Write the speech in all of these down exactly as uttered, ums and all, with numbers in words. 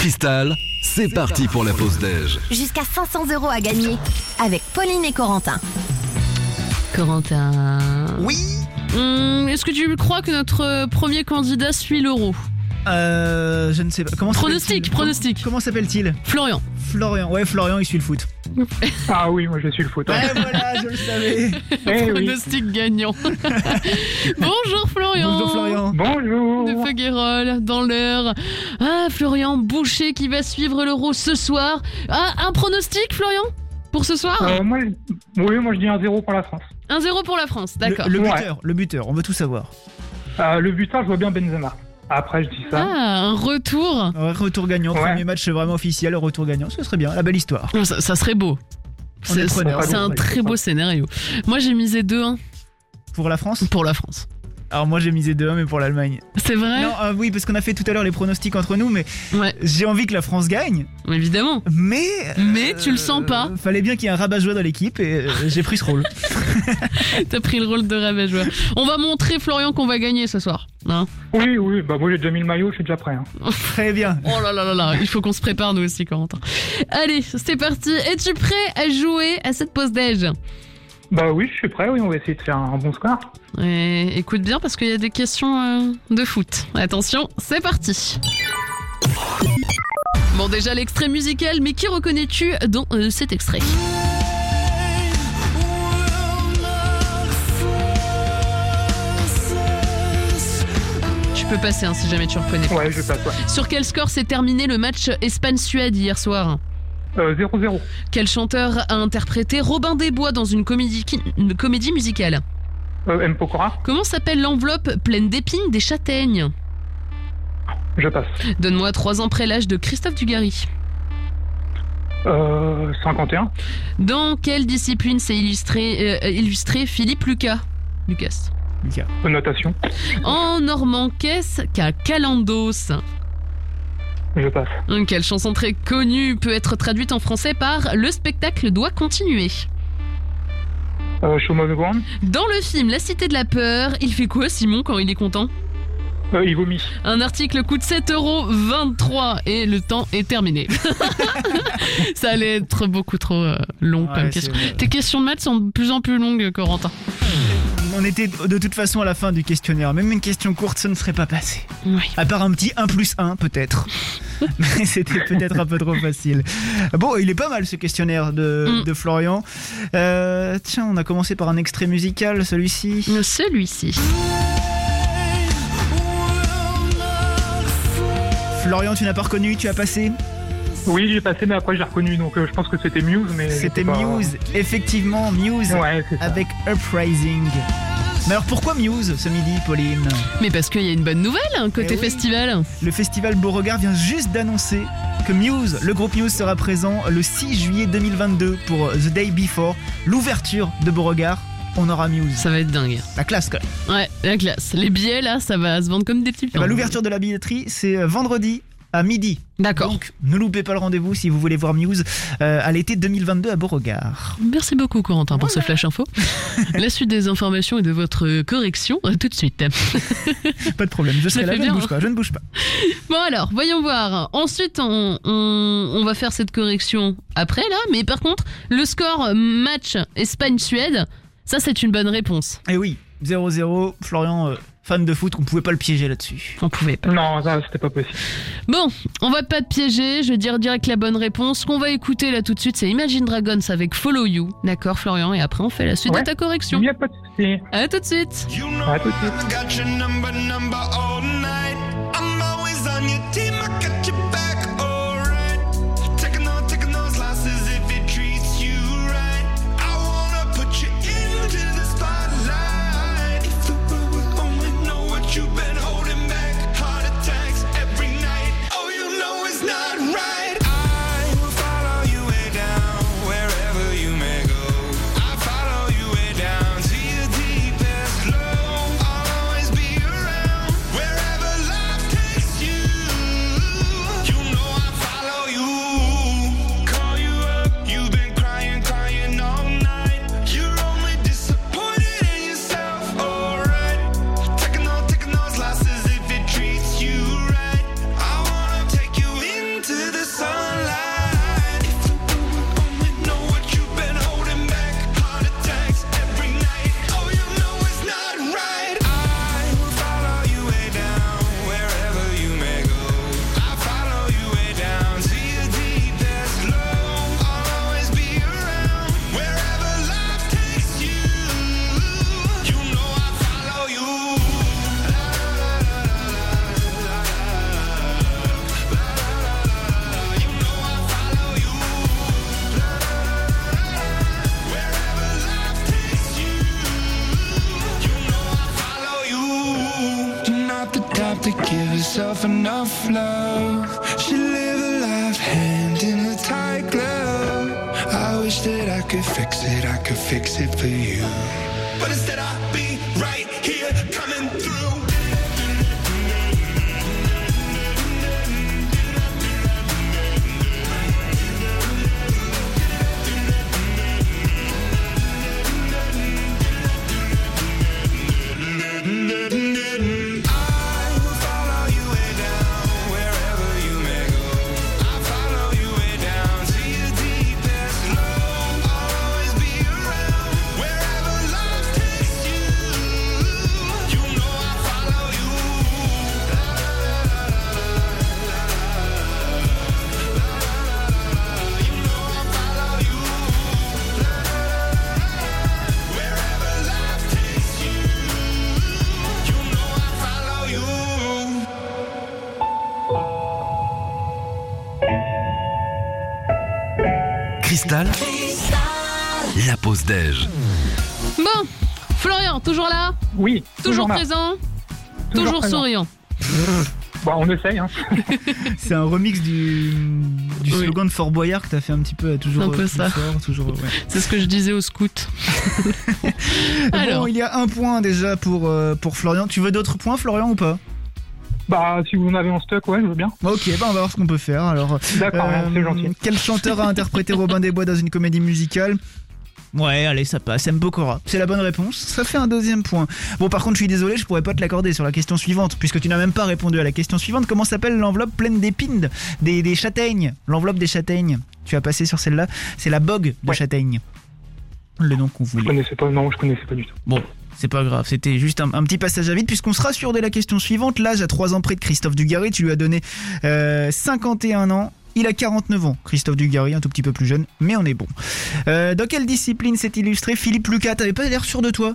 Cristal, c'est parti pour la pause déj. Jusqu'à cinq cents euros à gagner avec Pauline et Corentin. Corentin. Oui. Hum, est-ce que tu crois que notre premier candidat suit l'euro ? Euh, je ne sais pas. Comment Pronostic, s'appelle-t-il pronostic. Comment s'appelle-t-il ? Florian. Florian. Ouais, Florian, il suit le foot. Ah oui, moi je suis le foot. Ouais, voilà, je le savais. Eh oui. Pronostic gagnant. Bonjour Florian. Bonjour Florian. Bonjour. De Feuguerolles, dans l'heure. Ah, Florian Boucher qui va suivre l'euro ce soir. Ah, un pronostic, Florian ? Pour ce soir ? Euh, moi, oui, moi je dis un zéro pour la France. un zéro pour la France, d'accord. Le, le Ouais. buteur, le buteur, on veut tout savoir. Euh, le buteur, je vois bien Benzema. Après, je dis ça. Ah, un retour. Ouais, retour gagnant, Ouais. premier match vraiment officiel, retour gagnant, ce serait bien, la belle histoire. Oh, Ça, ça serait beau. On est C'est preneur. c'est un très beau scénario. Moi, j'ai misé deux un Pour la France ? pour la France. Alors moi j'ai misé deux un mais pour l'Allemagne. C'est vrai ? Non, euh, oui, parce qu'on a fait tout à l'heure les pronostics entre nous, mais Ouais, j'ai envie que la France gagne, évidemment. mais... Mais tu le sens pas. Fallait bien qu'il y ait un rabat-joie dans l'équipe et euh, j'ai pris ce rôle. T'as pris le rôle de rabat-joie. On va montrer, Florian, qu'on va gagner ce soir. Hein ? Oui, oui, bah moi j'ai déjà mis le maillot, je suis déjà prêt. Hein. Très bien. Oh là là là là, il faut qu'on se prépare nous aussi, Corentin. Allez, c'est parti. Es-tu prêt à jouer à cette pause déj ? Bah oui, je suis prêt, oui, on va essayer de faire un bon score. Et écoute bien parce qu'il y a des questions euh, de foot. Attention, c'est parti. Bon, déjà l'extrait musical, mais qui reconnais-tu dans euh, cet extrait ? Tu peux passer hein, si jamais tu reconnais. Ouais, je passe, ouais. Sur quel score s'est terminé le match Espagne-Suède hier soir ? Euh, zéro zéro. Quel chanteur a interprété Robin des Bois dans une comédie, une comédie musicale ? Euh, M. Pokora, Comment s'appelle l'enveloppe pleine d'épines des châtaignes ? je passe. Donne-moi trois ans après l'âge de Christophe Dugarry. Euh, cinquante et un. Dans quelle discipline s'est illustré, euh, illustré Philippe Lucas ? Lucas. Lucas. Euh, notation, En normand, qu'est-ce qu'un calendos ? je passe. Quelle chanson très connue peut être traduite en français par « Le spectacle doit continuer » ? Euh, Show must go on. Dans le film La Cité de la Peur, il fait quoi Simon quand il est content ? Euh, il vomit. Un article coûte sept euros vingt-trois et le temps est terminé. Ça allait être beaucoup trop euh, long Ouais, comme c'est question. vrai. Tes questions de maths sont de plus en plus longues, Corentin. On était de toute façon à la fin du questionnaire, même une question courte ça ne serait pas passé. Oui. À part un petit un plus un peut-être. Mais c'était peut-être un peu trop facile. Bon, il est pas mal ce questionnaire de, Mm. de Florian. Euh, tiens, on a commencé par un extrait musical, celui-ci. Celui-ci. Florian, tu n'as pas reconnu, tu as passé. Oui, j'ai passé, mais après j'ai reconnu, donc euh, je pense que c'était Muse, mais... C'était pas- Muse, effectivement, Muse, Ouais, c'est ça. avec Uprising. Mais alors pourquoi Muse ce midi, Pauline ? Mais parce qu'il y a une bonne nouvelle hein, côté Eh oui. festival. Le festival Beauregard vient juste d'annoncer que Muse, le groupe Muse sera présent le six juillet deux mille vingt-deux pour The Day Before, l'ouverture de Beauregard. On aura Muse. Ça va être dingue. La classe quand même. Ouais, la classe. Les billets là, ça va se vendre comme des petits Eh ben, pains. l'ouverture de la billetterie, c'est euh, vendredi à midi. D'accord. Donc ne loupez pas le rendez-vous si vous voulez voir Muse euh, à l'été deux mille vingt-deux à Beauregard. Merci beaucoup Corentin pour ce flash info. La suite des informations et de votre correction euh, tout de suite. Pas de problème, je serai Ça là, fait je ne bien, bouge hein. pas, je ne bouge pas. Bon alors, voyons voir. Ensuite, on, on, on va faire cette correction après là. Mais par contre, le score match Espagne-Suède, ça c'est une bonne réponse. Et oui, zéro zéro, Florian, euh, fan de foot, on pouvait pas le piéger là-dessus. On pouvait pas. Non, ça, c'était pas possible. Bon, on va pas te piéger, je vais dire direct la bonne réponse. Ce qu'on va écouter là tout de suite, c'est Imagine Dragons avec Follow You. D'accord Florian, et après on fait la suite Ouais. de ta correction. Il n'y a pas de souci. À tout de suite. À tout de suite. I got your number, number all night. I'm always on your team, I got your back, alright. Taking on, taking those losses if it treats you right. I wanna put you into the spotlight. If the world would only know what you've been holding back. Heart attacks every night. Oh, you know it's not right. I will follow you way down, wherever you may go. I follow you way down to your deepest low. I'll always be around wherever enough love. She live a life hand in a tight glove. I wish that I could fix it, I could fix it for you. But instead I'll be right here coming through. Cristal, la pause déj. Bon, Florian, toujours là? Oui. Toujours là. présent? Toujours, présent. souriant? Bon, on essaye. Hein. C'est un remix du, du Oui. slogan de Fort Boyard que t'as fait un petit peu, toujours Un peu plus ça. fort, toujours. Ouais. C'est ce que je disais aux scouts. Alors, Bon, il y a un point déjà pour, euh, pour Florian. Tu veux d'autres points, Florian, ou pas? Bah, si vous en avez en stock, ouais, je veux bien. Ok, bah on va voir ce qu'on peut faire. Alors, D'accord, euh, c'est gentil. quel chanteur a interprété Robin des Bois dans une comédie musicale? Ouais, allez, ça passe. M. Pokora. C'est la bonne réponse. Ça fait un deuxième point. Bon, par contre, je suis désolé, je pourrais pas te l'accorder sur la question suivante, puisque tu n'as même pas répondu à la question suivante. Comment s'appelle l'enveloppe pleine d'épines, des, des châtaignes? L'enveloppe des châtaignes. Tu as passé sur celle-là. C'est la bogue de Ouais. châtaigne. Le nom qu'on Je voulait. connaissais pas, non, je connaissais pas du tout. Bon, c'est pas grave, c'était juste un, un petit passage à vide, puisqu'on sera sûr de la question suivante. L'âge à trois ans près de Christophe Dugarry, tu lui as donné euh, cinquante et un ans. Il a quarante-neuf ans, Christophe Dugarry, un tout petit peu plus jeune, mais on est bon. Euh, dans quelle discipline s'est illustré Philippe Lucas? T'avais pas l'air sûr de toi?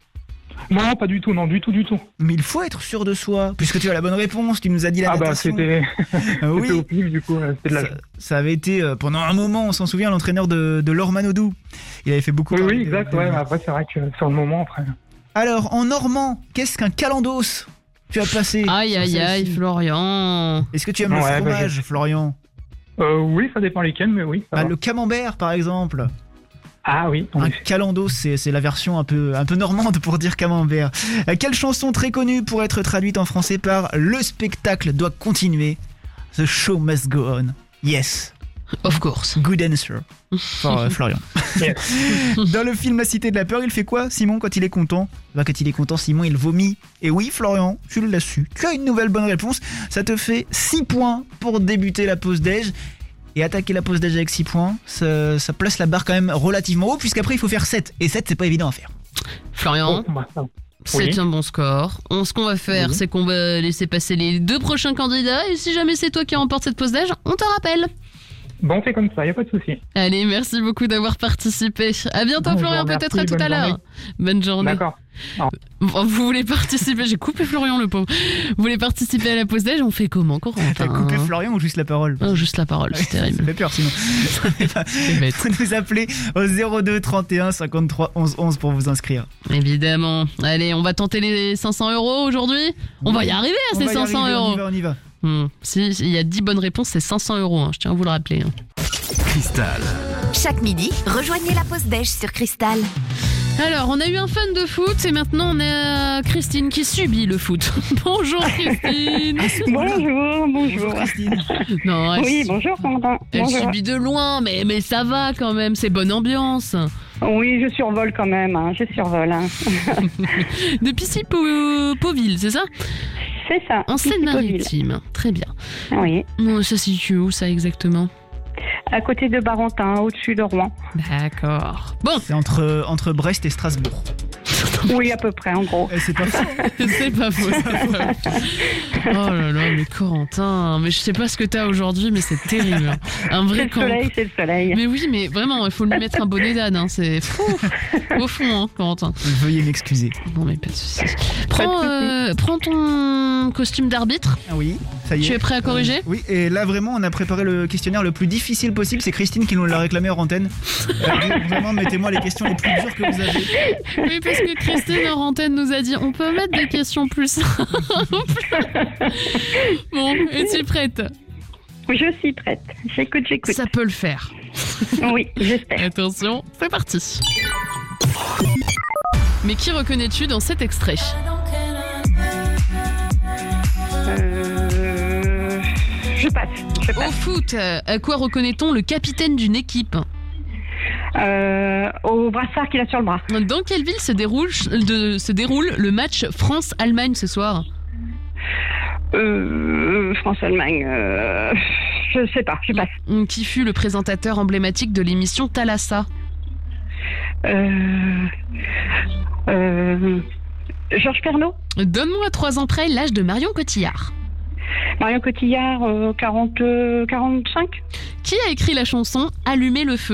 Non, pas du tout, non, du tout, du tout. Mais il faut être sûr de soi, puisque tu as la bonne réponse, tu nous as dit la Ah bah, natation. c'était Euh, c'était au oui, pif, du coup, euh, c'était de la... ça, ça avait été euh, pendant un moment, on s'en souvient, l'entraîneur de, de Laure Manodou. Il avait fait beaucoup Oui, parler oui, de- exact, de- ouais, mais après, c'est vrai que sur le moment, après... Alors, en normand, qu'est-ce qu'un calendos? Tu as passé. aïe sur aïe aïe, celle-ci. Florian. Est-ce que tu aimes le Ouais, bah, fromage, Florian? Euh, oui, ça dépend lesquels, mais oui, ça Bah, va. le camembert, par exemple. Ah oui, en Un effet. calendos, c'est c'est la version un peu, un peu normande pour dire camembert. Euh, quelle chanson très connue pour être traduite en français par Le spectacle doit continuer? The show must go on. Yes. Of course. Good answer. For, euh, Florian. Yes. Dans le film La Cité de la Peur, il fait quoi, Simon, quand il est content? Bah, quand il est content, Simon, il vomit. Et oui, Florian, tu l'as su. Tu as une nouvelle bonne réponse. Ça te fait six points pour débuter la pause déj. Et attaquer la pause déj avec six points, ça, ça place la barre quand même relativement haut, puisqu'après, il faut faire sept. Et sept, c'est pas évident à faire. Florian, Bon, bah, ça va. c'est oui. un bon score. On, ce qu'on va faire, Oui. c'est qu'on va laisser passer les deux prochains candidats. Et si jamais c'est toi qui remporte cette pause d'âge, on te rappelle. Bon, c'est comme ça, y a pas de souci. Allez, merci beaucoup d'avoir participé. À bientôt, Bon, Florian, je vous peut-être à remercie, tout à bonne l'heure. Bonne journée. D'accord. Bon, vous voulez participer? J'ai coupé Florian, le pauvre. Vous voulez participer à la pause déj? On fait comment, Corentin? T'as coupé Florian ou juste la parole? Oh, juste la parole, c'est Ça terrible. fait peur sinon. C'est bête. Vous nous appelez au zéro deux trente et un cinquante-trois onze onze pour vous inscrire. Évidemment. Allez, on va tenter les cinq cents euros aujourd'hui. On va y arriver à On ces va y cinq cents arriver, euros. On y va, on y va. Hmm. Si il y a dix bonnes réponses, c'est cinq cents euros. hein. Je tiens à vous le rappeler. hein. Cristal, Chaque midi, rejoignez la pause déj sur Cristal. Alors, on a eu un fan de foot et maintenant on a Christine qui subit le foot. Bonjour Christine. Bonjour, bonjour. Christine. Non, elle, Oui, bonjour, Quentin. elle Bonjour. subit de loin, mais, mais ça va quand même, c'est bonne ambiance. Oui, je survole quand même, hein, je survole. hein. De Pissy-Pauville, c'est ça? C'est ça. En Pissy-Pauville. Seine-Maritime. Très bien. Oui, Bon, ça se situe où ça exactement? à côté de Barentin, au-dessus de Rouen. D'accord. Bon, C'est entre, entre Brest et Strasbourg. Oui, à peu près, en gros. Eh, c'est pas faux. c'est pas faux, c'est pas faux. Oh là là, mais Corentin, mais je sais pas ce que t'as aujourd'hui, mais c'est terrible. Un C'est vrai le camp. soleil, c'est le soleil. Mais oui, mais vraiment, il faut lui mettre un bonnet d'âne, hein, c'est fou. Au fond, hein, Corentin. Veuillez m'excuser. Non, mais pas de soucis. Prends, euh, prends ton costume d'arbitre. Ah oui. Ça y est. Tu es prêt à corriger ? Oui, et là vraiment, on a préparé le questionnaire le plus difficile possible. C'est Christine qui nous l'a réclamé hors antenne. Euh, vraiment, mettez-moi les questions les plus dures que vous avez. Oui, parce que Christine hors antenne nous a dit on peut mettre des questions plus simples. Bon, es-tu prête ? Je suis prête. J'écoute, j'écoute. Ça peut le faire. Oui, j'espère. Attention, c'est parti. Mais qui reconnais-tu dans cet extrait ? Euh... Je passe. Je Au passe. foot, à quoi reconnaît-on le capitaine d'une équipe ? Euh, au brassard qu'il a sur le bras. Dans quelle ville se déroule, de, se déroule le match France-Allemagne ce soir ? Euh, France-Allemagne. Euh... Je sais pas, je passe. Qui fut le présentateur emblématique de l'émission Thalassa ? Euh... Euh... Georges Pernaut. Donne-moi trois ans près l'âge de Marion Cotillard. Marion Cotillard, euh, quarante, euh, quarante-cinq. Qui a écrit la chanson Allumer le feu ?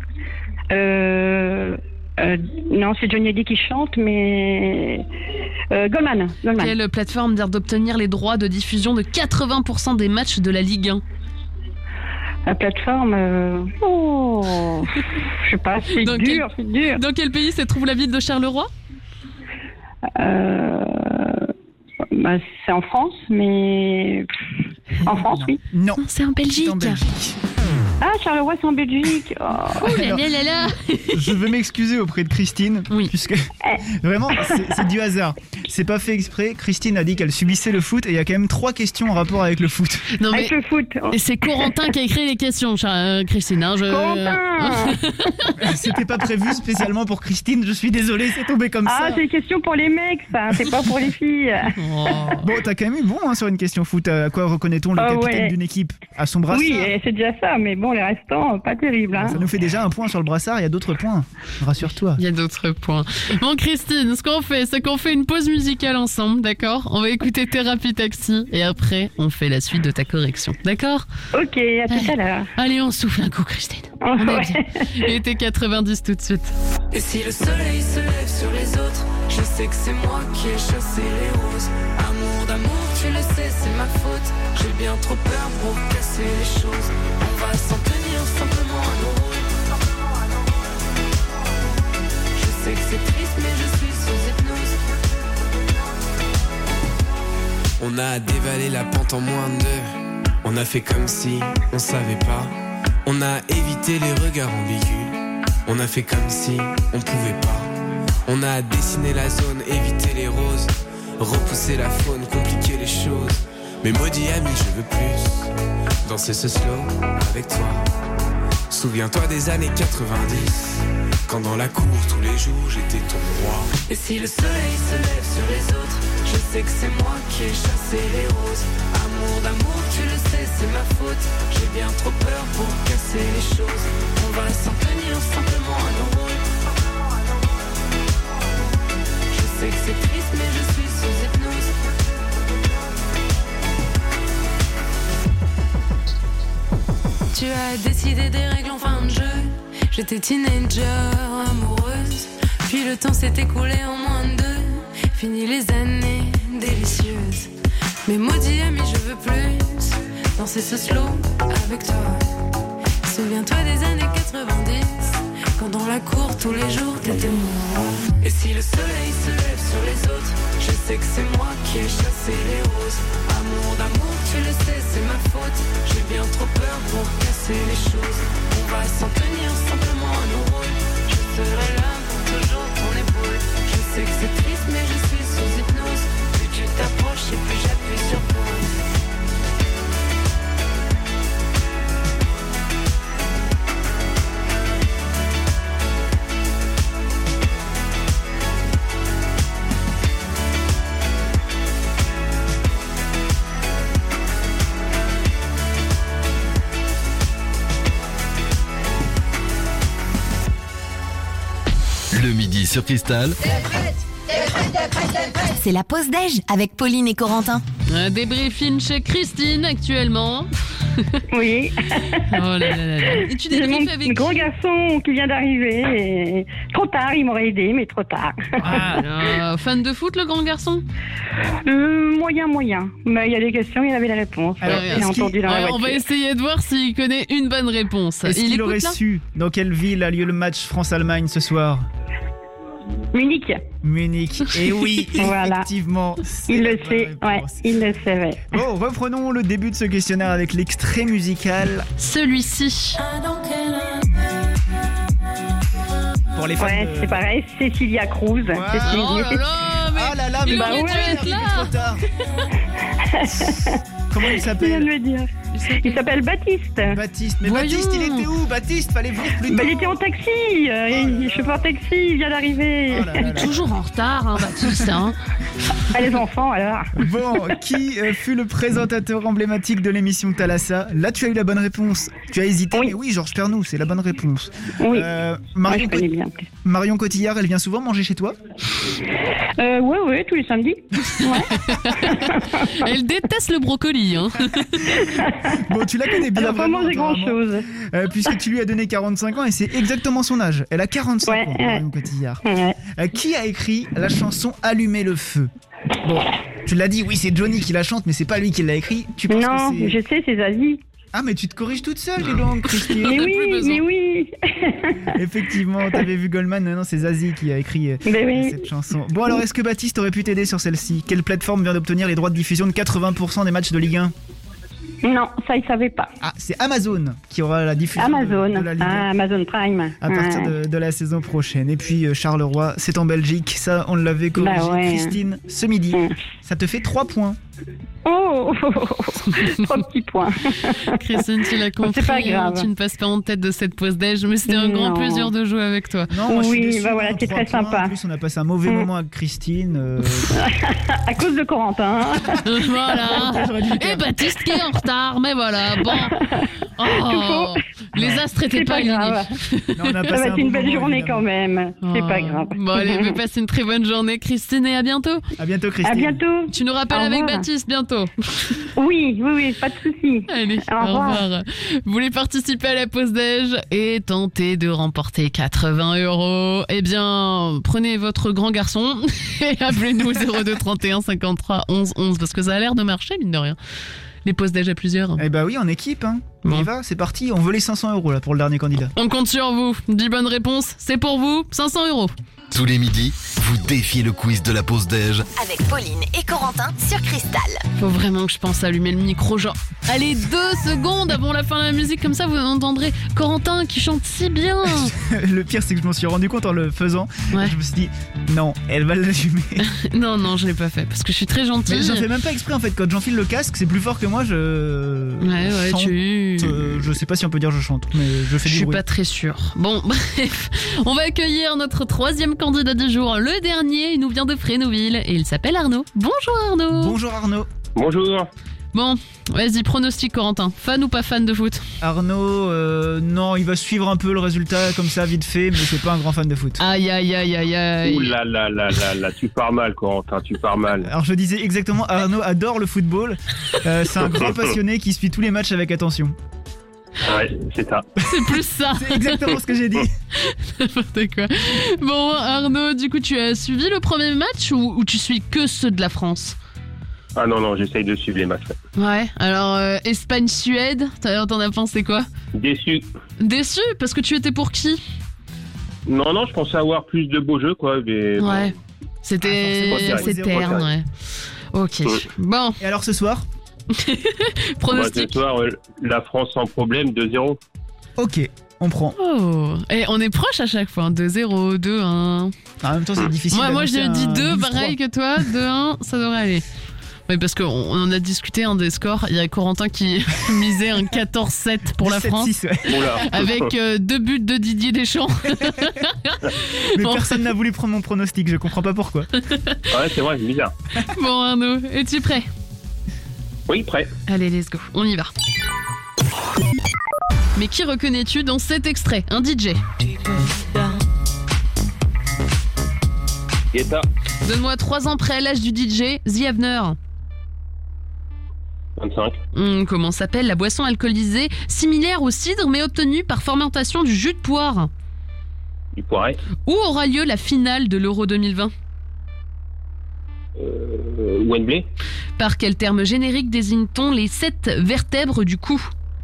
Euh... Euh, non, c'est Johnny Hallyday qui chante, mais... Euh, Goldman. Goldman. Quelle plateforme vient d'obtenir les droits de diffusion de quatre-vingts pour cent des matchs de la Ligue un ? La plateforme... Euh... Oh... Je sais pas, c'est Dans dur, c'est dur. Dans quel pays se trouve la ville de Charleroi ? Euh... Bah, c'est en France, mais... En France, oui. Non. C'est en Belgique. C'est en Belgique. Ah, Charleroi, c'est en Belgique. Oh. Oh là là là là. Je veux m'excuser auprès de Christine, Oui. puisque vraiment c'est, c'est du hasard. C'est pas fait exprès. Christine a dit qu'elle subissait le foot et il y a quand même trois questions en rapport avec le foot. Non mais Avec le foot. Oh. et c'est Corentin qui a écrit les questions, Char- euh, Christine. Hein, je... Corentin. C'était pas prévu spécialement pour Christine. Je suis désolé, c'est tombé comme Ah, ça. c'est une question pour les mecs, ça. C'est pas pour les filles. Oh. Bon, t'as quand même eu bon hein, sur une question foot. À quoi reconnaît-on le Ah capitaine ouais. d'une équipe ? À son brassard. Oui, et c'est déjà ça, mais bon, les restants, pas terrible. Hein. Ça nous fait déjà un point sur le brassard. Il y a d'autres points. Rassure-toi. Il y a d'autres points. Bon Christine, ce qu'on fait, c'est qu'on fait une pause musicale ensemble, d'accord ? On va écouter Thérapie Taxi et après on fait la suite de ta correction, d'accord ? Ok, à tout à l'heure. Allez, on souffle un coup, Christine. Oh, On est ouais. bien. Et t'es quatre-vingt-dix tout de suite. Et si le soleil se lève sur les autres, je sais que c'est moi qui ai chassé les roses. Amour d'amour, tu le sais, c'est ma faute. J'ai bien trop peur pour casser les choses. On va s'en tenir simplement à nos rôles. Je sais que c'est triste, mais je suis sous hypnose. On a dévalé la pente en moins de deux. On a fait comme si on savait pas. On a évité les regards ambigus. On a fait comme si on pouvait pas. On a dessiné la zone, évité les roses. Repousser la faune, compliquer les choses. Mais maudit ami, je veux plus danser ce slow avec toi. Souviens-toi des années quatre-vingt-dix, quand dans la cour tous les jours j'étais ton roi. Et si le soleil se lève sur les autres, je sais que c'est moi qui ai chassé les roses. Amour d'amour, tu le sais, c'est ma faute. J'ai bien trop peur pour casser les choses. On va s'en tenir simplement à nos rôles. Je sais que c'est triste, mais je suis sous hypnose. Tu as décidé des règles en fin de jeu. J'étais teenager, amoureuse. Puis le temps s'est écoulé en moins de deux. Fini les années délicieuses. Mais maudit ami, je veux plus danser ce slow avec toi. Souviens-toi des années quatre-vingt-dix, quand dans la cour tous les jours t'étais moi. Et si le soleil se lève sur les autres, je sais que c'est moi qui ai chassé les roses. Amour d'amour, tu le sais, c'est ma faute. J'ai bien trop peur pour casser les choses. On va s'en tenir simplement à nos rôles. Je serai là pour toujours ton épaule. Je sais que c'est triste, mais je suis sous hypnose. Plus tu t'approches et plus j'appuie sur pause. Le midi sur Cristal. C'est la pause déj avec Pauline et Corentin. Un débriefing chez Christine actuellement. Oui. Oh là là là là. Et tu J'ai mon débriefes avec grand qui? garçon qui vient d'arriver. Et... Trop tard, il m'aurait aidé, mais trop tard. Ah, là, fan de foot, le grand garçon? Euh, moyen, moyen. Mais il y a des questions, il y avait les réponses. Alors, J'ai est-ce qu'il- entendu dans la Ouais, on voiture. va essayer de voir s'il connaît une bonne réponse. Est-ce Il qu'il écoute, aurait là su dans quelle ville a lieu le match France-Allemagne ce soir? Munich, Munich. Et oui, Voilà. effectivement. c'est il la le bonne sait. Ouais, réponse. il le savait. Bon, reprenons le début de ce questionnaire avec l'extrait musical Celui-ci. pour les fans Ouais, de- c'est pareil. Cecilia Cruz. Ouais. Cécile- Oh là là, mais Ah là là, mais il Bah aurait ouais, dû être il est là. trop tard. Comment il Il vient de s'appelle? le dire. Il s'appelle Baptiste. Baptiste. Mais Voyons. Baptiste, il était où? Baptiste, fallait venir plus tôt. Bah, il était en taxi. euh, il est chauffeur taxi. Il vient d'arriver. Oh là là là. Toujours en retard, hein, Baptiste. Hein. Ah, les enfants, alors. Bon, qui euh, fut le présentateur emblématique de l'émission Thalassa? Là, tu as eu la bonne réponse. Tu as hésité, Oui. mais oui, Georges Pernou, c'est la bonne réponse. Oui. Euh, Ouais, Marion, je connais bien. en plus. Marion Cotillard, elle vient souvent manger chez toi? Euh, ouais, ouais, tous les samedis. Elle déteste le brocoli. Hein. Bon, tu la connais Elle bien. va pas vraiment, manger grand apparemment. chose. Euh, puisque tu lui as donné quarante-cinq ans et c'est exactement son âge. Elle a quarante-cinq Ouais, ans, ouais. Marion Cotillard. Ouais. Euh, qui a écrit la chanson Allumer le feu? Bon, tu l'as dit, oui, c'est Johnny qui la chante, mais c'est pas lui qui l'a écrit. Tu penses Non, que c'est... je sais, c'est Zazie. Ah, mais tu te corriges toute seule, dis donc, Christine. Mais n'a oui, plus besoin. mais oui. Effectivement, t'avais vu Goldman, non, non, c'est Zazie qui a écrit euh, Mais oui. cette chanson. Bon, alors, est-ce que Baptiste aurait pu t'aider sur celle-ci? Quelle plateforme vient d'obtenir les droits de diffusion de quatre-vingts pour cent des matchs de Ligue un? Non, ça, il savait pas. Ah, c'est Amazon qui aura la diffusion de- Amazon. de, la Ligue un. Ah, Amazon Prime. À partir Ouais. de, de la saison prochaine. Et puis euh, Charleroi, c'est en Belgique. Ça, on l'avait corrigé. Bah ouais. Christine, ce midi, Mm. ça te fait trois points. Oh, trois petits points. Christine, tu l'as compris. C'est pas hein, grave. tu ne passes pas en tête de cette pause déj, mais c'était un grand Non. plaisir de jouer avec toi. Non, moi, je suis Oui, déçu, bah voilà, hein, c'est trois très points. sympa. En plus, on a passé un mauvais Mm. moment avec Christine. euh, À cause de Corentin. Voilà. J'aurais dû le Et faire. Baptiste qui est en retard, mais voilà. Bon. Oh, les astres étaient C'est pas pas alignés. grave. Non, on a Ça passé va un être une bon belle moment, journée évidemment. quand même. C'est Oh. pas grave. Bon, allez, mais passe une très bonne journée, Christine, et à bientôt. À bientôt, Christine. À bientôt. Tu nous rappelles Au avec revoir. Baptiste bientôt. Oui, oui, oui, pas de souci. Allez, Au revoir. Vous voulez participer à la pause déj et tenter de remporter quatre-vingts euros? Eh bien, prenez votre grand garçon et appelez-nous au zéro deux trente et un cinquante-trois onze onze parce que ça a l'air de marcher, mine de rien. Les pauses déj à plusieurs. Eh bah oui, en équipe. Hein. On Bon. y va, c'est parti. On veut les cinq cents euros là pour le dernier candidat. On compte sur vous. dix bonnes réponses, c'est pour vous. cinq cents euros. Tous les midis, vous défiez le quiz de la pause déj. Avec Pauline et Corentin sur Cristal. Faut vraiment que je pense à allumer le micro, genre, allez, deux secondes avant la fin de la musique, comme ça vous entendrez Corentin qui chante si bien. Le pire, c'est que je m'en suis rendu compte en le faisant. Ouais. Je me suis dit, non, elle va l'allumer. Non, non, je l'ai pas fait parce que je suis très Mais gentille. j'en fais même pas exprès en fait. Quand j'enfile le casque, c'est plus fort que moi. Je. Ouais, ouais, chante, tu. euh, je sais pas si on peut dire je chante, mais je fais Je du suis bruit. pas très sûre. Bon, bref, on va accueillir notre troisième candidat du jour, le dernier. Il nous vient de Frénouville et il s'appelle Arnaud. Bonjour Arnaud. Bonjour Arnaud. Bonjour. Bon, vas-y, pronostic Corentin. Fan ou pas fan de foot? Arnaud, euh, non, il va suivre un peu le résultat comme ça vite fait, mais c'est pas un grand fan de foot. Aïe, aïe, aïe, aïe, aïe. Ouh là là là là là, tu pars mal, Corentin, tu pars mal. Alors je disais exactement, Arnaud adore le football. Euh, c'est un grand passionné qui suit tous les matchs avec attention. Ouais, c'est ça. C'est plus ça. C'est exactement ce que j'ai dit. N'importe quoi. Bon, Arnaud, du coup, tu as suivi le premier match ou, ou tu suis que ceux de la France? Ah non, non, j'essaye de suivre les matchs. ouais. Ouais, alors euh, Espagne-Suède, t'as- t'en as pensé quoi? Déçu. Déçu parce que tu étais pour qui? Non, non, je pensais avoir plus de beaux jeux, quoi. Mais bon. Ouais, c'était Ah, forcément, c'est zéro, terne, zéro. ouais. Ok, Ouais. bon, Et alors ce soir? Bah, pronostic. ce soir, euh, la France sans problème, deux zéro. Ok, on prend. Oh, et on est proche à chaque fois, deux zéro, deux un. En même temps, c'est difficile. Moi, moi d'annoncer j'ai dit un deux, douze trois. pareil que toi, deux un, ça devrait aller. Oui, parce qu'on on en a discuté un des scores. Il y a Corentin qui misait un quatorze sept pour la dix-sept France. six, ouais. Oula. Avec euh, deux buts de Didier Deschamps. Mais Bon. personne n'a voulu prendre mon pronostic, je comprends pas pourquoi. Ouais, c'est vrai, c'est bizarre. Bon Arnaud, es-tu prêt? Oui, prêt. Allez, let's go, on y va. Mais qui reconnais-tu dans cet extrait? Un D J. Guetta, Donne-moi trois ans près l'âge du D J, The Avener. vingt-cinq. cinq. Hum, comment s'appelle la boisson alcoolisée similaire au cidre mais obtenue par fermentation du jus de poire? Du poiret. Où aura lieu la finale de l'Euro deux mille vingt? Euh, Wembley. Par quel terme générique désigne-t-on les sept vertèbres du cou?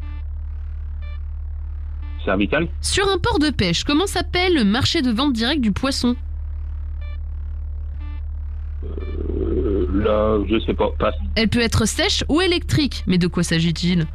Cervical. Sur un port de pêche, comment s'appelle le marché de vente directe du poisson? Euh, là, je sais pas. Passe. Elle peut être sèche ou électrique, mais de quoi s'agit-il?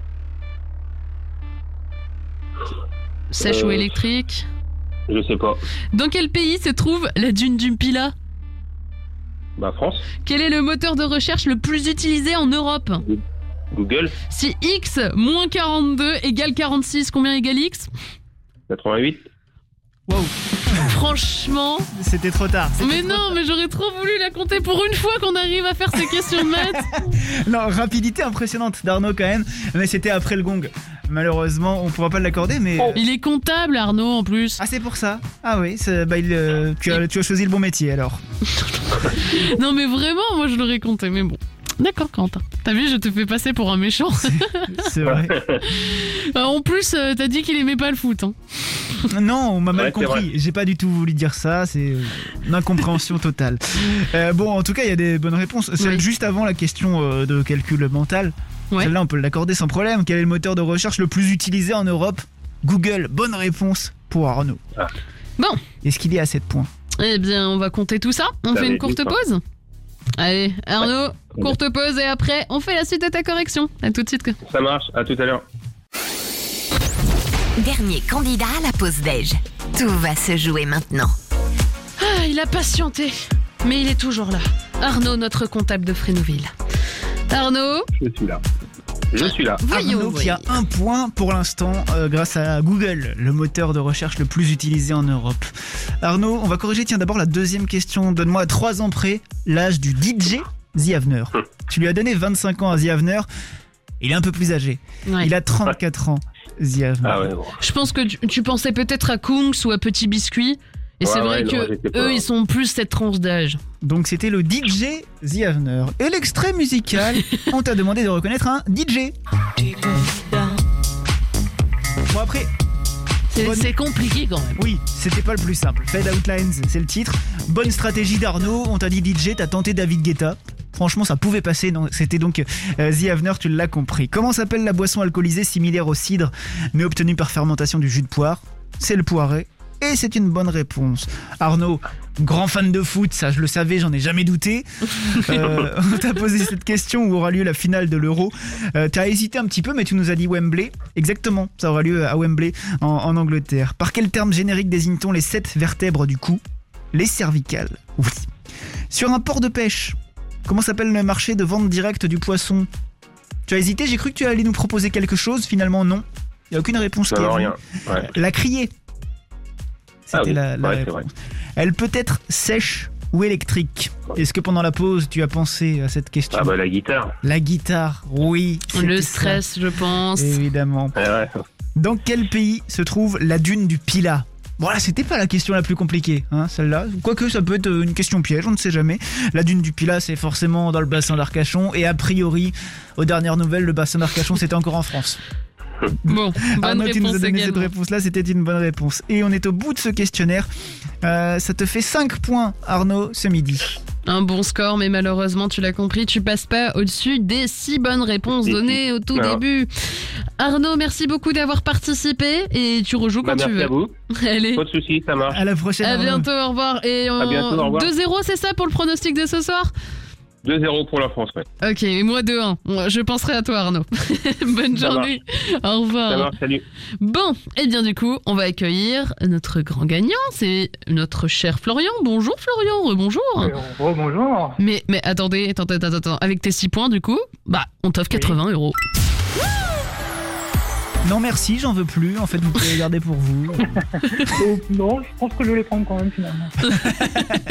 Sèche Euh, ou électrique? Je sais pas. Dans quel pays se trouve la dune du Pilat? Bah, France. Quel est le moteur de recherche le plus utilisé en Europe? Google. Si x moins quarante-deux égale quarante-six, combien égale x? quatre-vingt-huit. Wow. Franchement... C'était trop tard. C'était Mais trop non, tard. mais j'aurais trop voulu la compter pour une fois qu'on arrive à faire ces questions de maths. Non, rapidité impressionnante d'Arnaud quand même, mais c'était après le gong. Malheureusement, on pourra pas l'accorder, mais... Il est comptable, Arnaud, en plus. Ah, c'est pour ça. Ah oui, c'est- bah, il, euh, tu, as, tu as choisi le bon métier alors. Non, mais vraiment, moi je l'aurais compté, mais bon. D'accord, Quentin. T'as vu, je te fais passer pour un méchant. C'est vrai. En plus, euh, t'as dit qu'il aimait pas le foot. Hein. Non, on m'a mal Ouais, c'est compris. J'ai pas du tout voulu dire ça. C'est euh, une incompréhension totale. Euh, bon, en tout cas, il y a des bonnes réponses. Celle Oui. juste avant la question euh, de calcul mental. Ouais. Celle-là, on peut l'accorder sans problème. Quel est le moteur de recherche le plus utilisé en Europe? Google. Bonne réponse pour Arnaud. Ah. Bon. Est-ce qu'il est à sept points? Eh bien, on va compter tout ça. On Ça fait va une être courte vite, hein. pause. Allez, Arnaud, courte pause et après, on fait la suite de ta correction. À tout de suite. Ça marche. À tout à l'heure. Dernier candidat à la pause déj. Tout va se jouer maintenant. Ah, il a patienté, mais il est toujours là. Arnaud, notre comptable de Frénouville. Arnaud, Je suis là. Je suis là. voyons. Arnaud qui a un point pour l'instant euh, grâce à Google, le moteur de recherche le plus utilisé en Europe. Arnaud, on va corriger tiens d'abord la deuxième question. Donne-moi à trois ans près l'âge du D J The Avener. Tu lui as donné vingt-cinq ans à The Avener. Il est un peu plus âgé. Ouais. Il a trente-quatre ans, The Avener. Ah ouais, bon. Je pense que tu, tu pensais peut-être à Kungs ou à Petit Biscuit. Et Ouais, c'est vrai ouais, non, que j'étais pas- eux, ils sont plus cette tranche d'âge. Donc c'était le D J The Avener. Et l'extrait musical, on t'a demandé de reconnaître un D J. Bon après, C'est Bonne- c'est compliqué quand même. oui, c'était pas le plus simple. Fade Outlines, c'est le titre. Bonne stratégie d'Arnaud. On t'a dit D J, t'as tenté David Guetta. Franchement, ça pouvait passer. Non, c'était donc euh, The Avener, tu l'as compris. Comment s'appelle la boisson alcoolisée similaire au cidre, mais obtenue par fermentation du jus de poire? C'est le poiret. Et c'est une bonne réponse. Arnaud, grand fan de foot, ça je le savais, j'en ai jamais douté. Euh, on t'a posé cette question où aura lieu la finale de l'Euro. Euh, T'as hésité un petit peu, mais tu nous as dit Wembley. Exactement, ça aura lieu à Wembley en, en Angleterre. Par quel terme générique désigne-t-on les sept vertèbres du cou? Les cervicales. Oui. Sur un port de pêche, comment s'appelle le marché de vente directe du poisson? Tu as hésité, j'ai cru que tu allais nous proposer quelque chose, finalement non. Il n'y a aucune réponse Ça qui est va venue. rien. Ouais. La criée. C'était Ah oui, la, la ouais, c'est réponse. vrai. Elle peut être sèche ou électrique. Est-ce que pendant la pause, tu as pensé à cette question? Ah bah la guitare. La guitare, oui. Le c'était stress, je pense. ça, évidemment. Ouais, ouais. Dans quel pays se trouve la dune du Pilat? Bon là, c'était pas la question la plus compliquée, hein, celle-là. Quoique ça peut être une question piège, on ne sait jamais. La dune du Pilat, c'est forcément dans le bassin d'Arcachon. Et a priori, aux dernières nouvelles, le bassin d'Arcachon, c'était encore en France. Bon, bonne Arnaud, tu nous réponse as donné cette également. réponse-là, c'était une bonne réponse. Et on est au bout de ce questionnaire. Euh, ça te fait cinq points, Arnaud, ce midi. Un bon score, mais malheureusement, tu l'as compris, tu passes pas au-dessus des six bonnes réponses données au tout Non. début. Arnaud, merci beaucoup d'avoir participé et tu rejoues quand Bah, tu merci veux. à vous. Allez, Pas de soucis, ça marche. À la prochaine. à Arnaud. bientôt, au revoir. Et À bientôt, au revoir. deux zéro, c'est ça pour le pronostic de ce soir? deux zéro pour la France, ouais. Ok, et moi deux un. Moi, je penserai à toi, Arnaud. Bonne Ça journée. Au Ça revoir. marche, salut. Bon, et bien du coup, on va accueillir notre grand gagnant, c'est notre cher Florian. Bonjour Florian, rebonjour. Oh, bonjour. Mais, mais attendez, attendez, attendez, attendez. Avec tes six points, du coup, bah, on t'offre quatre-vingts euros. Non merci, j'en veux plus. En fait, vous pouvez les garder pour vous. Euh, non, je pense que je vais les prendre quand même finalement.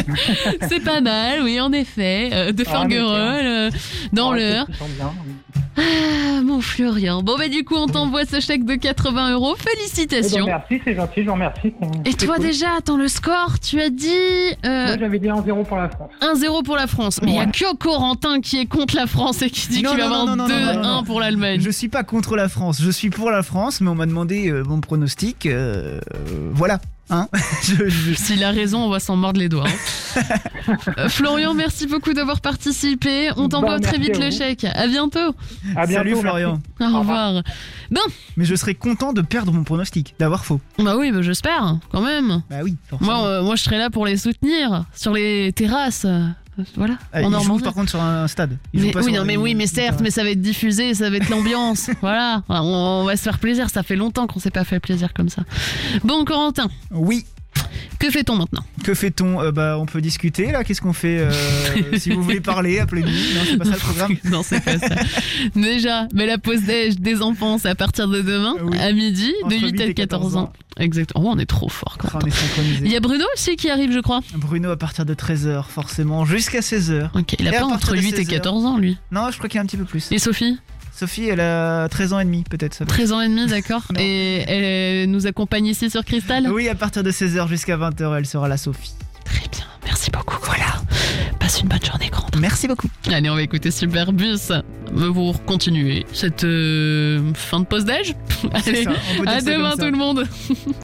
C'est pas mal, oui, en effet. Euh, de Ah, Farguerolles, euh, dans Ah, l'heure. ça se sent bien. Ah, mon Florian. Bon, bah, du coup, on t'envoie ce chèque de quatre-vingts euros. Eh ben, Félicitations. merci, c'est gentil, je vous remercie. c'est- Et c'est toi, cool. déjà, attends, le score, tu as dit euh, Moi, j'avais dit un zéro pour la France. un zéro pour la France. Mais il Ouais. y a que Corentin qui est contre la France et qui dit Non, qu'il va non, avoir non, non, non, non, non, deux un non. pour l'Allemagne. Je suis pas contre la France, je suis pour la France, mais on m'a demandé euh, mon pronostic. euh, euh, voilà. Hein je, je- S'il a raison, on va s'en mordre les doigts. hein. Euh, Florian, merci beaucoup d'avoir participé. On t'envoie Bah, très merci vite à le vous. chèque. À bientôt. À bientôt, Salut merci. Florian. Au revoir. Bon, Mais je serais content de perdre mon pronostic, d'avoir faux. bah oui, bah j'espère, quand même. Bah oui, forcément. Moi, euh, moi, je serai là pour les soutenir sur les terrasses. euh, Voilà. Ah, en il joue Normandie. par contre sur un stade. Il joue Mais, pas oui, sur non, mais des- oui, mais certes, mais ça va être diffusé, ça va être l'ambiance. Voilà, on, on va se faire plaisir. Ça fait longtemps qu'on s'est pas fait plaisir comme ça. Bon, Corentin, Oui. que fait-on maintenant? Que fait-on Euh, Bah, on peut discuter là. Qu'est-ce qu'on fait euh, Si vous voulez parler, appelez-nous. Non, c'est pas ça le programme. Non, c'est pas ça. Déjà, mais la pause déj des enfants, c'est à partir de demain, Oui. à midi, de Entre huit à quatorze ans. Exactement. Oh, on est trop fort, Ah, Corentin. on est synchronisés. Il y a Bruno aussi qui arrive, je crois. Bruno à partir de treize heures, forcément, jusqu'à seize heures. Ok, il a Et à pas partir entre de huit et seize heures. quatorze ans, lui. Non, je crois qu'il y a un petit peu plus. Et Sophie? Sophie, elle a treize ans et demi, peut-être. Ça va. treize ans et demi, d'accord. Non. Et elle nous accompagne ici sur Cristal? Oui, à partir de seize heures jusqu'à vingt heures, elle sera là, Sophie. Très bien, merci beaucoup. Voilà. Passe une bonne journée, Corentin. Merci beaucoup. Allez, on va écouter Superbus pour continuer cette euh, fin de pause déj. C'est Allez, ça, on peut dire à ça comme demain ça. tout le monde.